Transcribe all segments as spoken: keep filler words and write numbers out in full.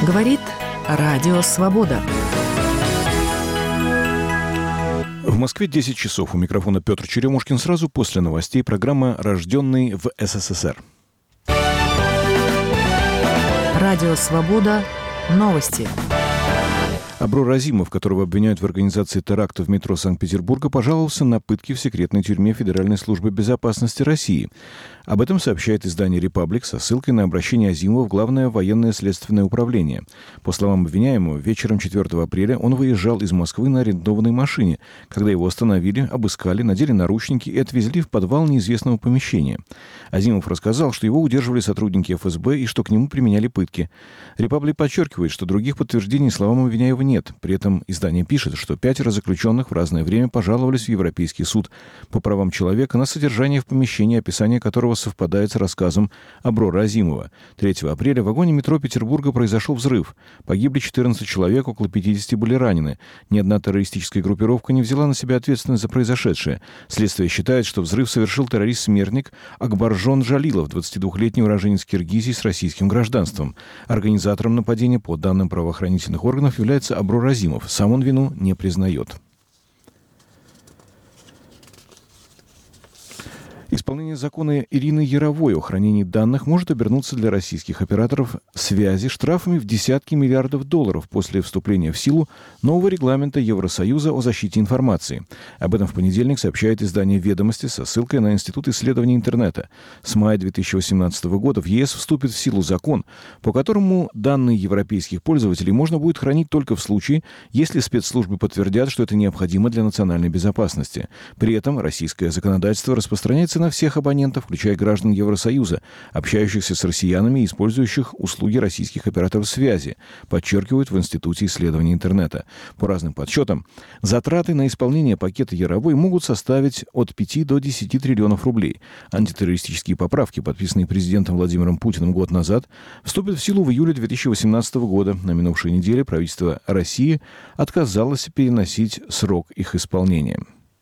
Говорит Радио Свобода. В Москве десять часов. У микрофона Петр Черемушкин. Сразу после новостей программа «Рожденный в СССР». Радио Свобода. Новости. Аброр Азимов, которого обвиняют в организации теракта в метро Санкт-Петербурга, пожаловался на пытки в секретной тюрьме Федеральной службы безопасности России. Об этом сообщает издание «Репаблик» со ссылкой на обращение Азимова в Главное военное следственное управление. По словам обвиняемого, вечером четвёртого апреля он выезжал из Москвы на арендованной машине, когда его остановили, обыскали, надели наручники и отвезли в подвал неизвестного помещения. Азимов рассказал, что его удерживали сотрудники эф эс бэ и что к нему применяли пытки. «Репаблик» подчеркивает, что других подтверждений словам обвиняемого нет. При этом издание пишет, что пятеро заключенных в разное время пожаловались в Европейский суд по правам человека на содержание в помещении, описание которого совпадает с рассказом Аброра Азимова. третьего апреля в вагоне метро Петербурга произошел взрыв. Погибли четырнадцать человек, около пятидесяти были ранены. Ни одна террористическая группировка не взяла на себя ответственность за произошедшее. Следствие считает, что взрыв совершил террорист-смертник Акбаржон Джалилов, двадцатидвухлетний уроженец Киргизии с российским гражданством. Организатором нападения, по данным правоохранительных органов, является Аброр Азимов. Сам он вину не признает. Исполнение закона Ирины Яровой о хранении данных может обернуться для российских операторов связи штрафами в десятки миллиардов долларов после вступления в силу нового регламента Евросоюза о защите информации. Об этом в понедельник сообщает издание «Ведомости» со ссылкой на Институт исследований интернета. С мая две тысячи восемнадцатого года в е эс вступит в силу закон, по которому данные европейских пользователей можно будет хранить только в случае, если спецслужбы подтвердят, что это необходимо для национальной безопасности. При этом российское законодательство распространяется на всех абонентов, включая граждан Евросоюза, общающихся с россиянами и использующих услуги российских операторов связи, подчеркивают в Институте исследований интернета. По разным подсчетам, затраты на исполнение пакета Яровой могут составить от пяти до десяти триллионов рублей. Антитеррористические поправки, подписанные президентом Владимиром Путиным год назад, вступят в силу в июле две тысячи восемнадцатого года. На минувшей неделе правительство России отказалось переносить срок их исполнения.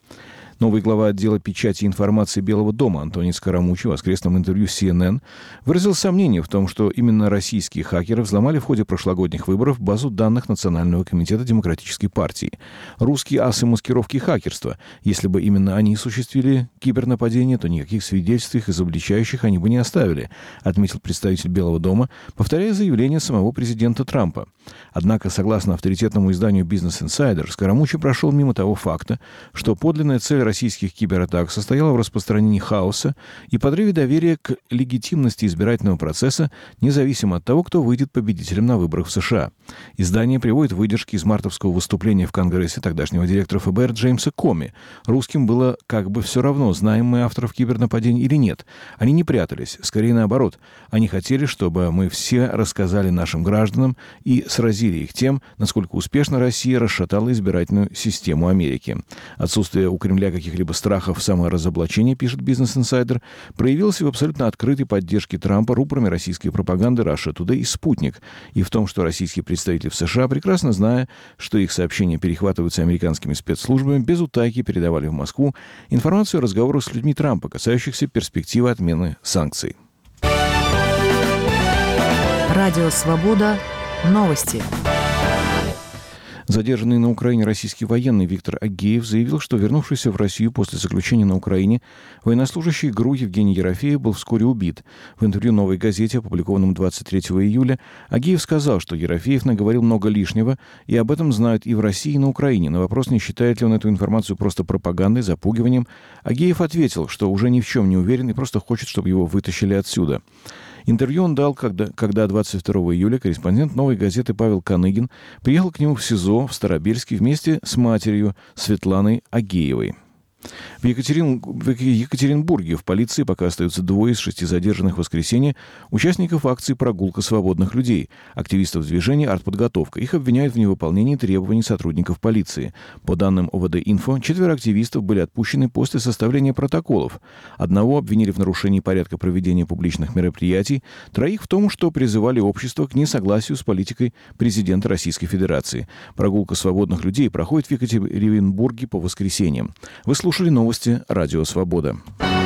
Новый глава отдела печати и информации Белого дома Антоний Скоромучи в воскресном интервью с си эн эн выразил сомнение в том, что именно российские хакеры взломали в ходе прошлогодних выборов базу данных Национального комитета Демократической партии. Русские асы маскировки и хакерства. Если бы именно они осуществили кибернападение, то никаких свидетельств их изобличающих они бы не оставили, отметил представитель Белого дома, повторяя заявление самого президента Трампа. Однако, согласно авторитетному изданию Business Insider, Скоромучи прошел мимо того факта, что подлинная цель российских кибератак состояла в распространении хаоса и подрыве доверия к легитимности избирательного процесса, независимо от того, кто выйдет победителем на выборах в США. Издание приводит выдержки из мартовского выступления в Конгрессе тогдашнего директора эф бэ эр Джеймса Коми. Русским было как бы все равно, знаем мы авторов кибернападений или нет. Они не прятались, скорее наоборот. Они хотели, чтобы мы все рассказали нашим гражданам и сразили их тем, насколько успешно Россия расшатала избирательную систему Америки. Отсутствие у Кремля каких-либо страхов саморазоблачения, пишет Business Insider, проявилось в абсолютно открытой поддержке Трампа рупорами российской пропаганды Russia Today и «Спутник», и в том, что российские представители в США, прекрасно зная, что их сообщения перехватываются американскими спецслужбами, без утайки передавали в Москву информацию о разговорах с людьми Трампа, касающихся перспективы отмены санкций. Радио Свобода. Новости. Задержанный на Украине российский военный Виктор Агеев заявил, что вернувшийся в Россию после заключения на Украине военнослужащий ГРУ Евгений Ерофеев был вскоре убит. В интервью «Новой газете», опубликованном двадцать третьего июля, Агеев сказал, что Ерофеев наговорил много лишнего, и об этом знают и в России, и на Украине. На вопрос, не считает ли он эту информацию просто пропагандой, запугиванием, Агеев ответил, что уже ни в чем не уверен и просто хочет, чтобы его вытащили отсюда. Интервью он дал, когда, когда двадцать второго июля корреспондент «Новой газеты» Павел Каныгин приехал к нему в СИЗО в Старобельске вместе с матерью Светланой Агеевой. В, Екатерин... в Екатеринбурге в полиции пока остаются двое из шести задержанных в воскресенье участников акции «Прогулка свободных людей», активистов движения «Артподготовка». Их обвиняют в невыполнении требований сотрудников полиции. По данным о вэ дэ-Инфо, четверо активистов были отпущены после составления протоколов. Одного обвинили в нарушении порядка проведения публичных мероприятий, троих в том, что призывали общество к несогласию с политикой президента Российской Федерации. «Прогулка свободных людей» проходит в Екатеринбурге по воскресеньям. Вы слушали новости «Радио Свобода».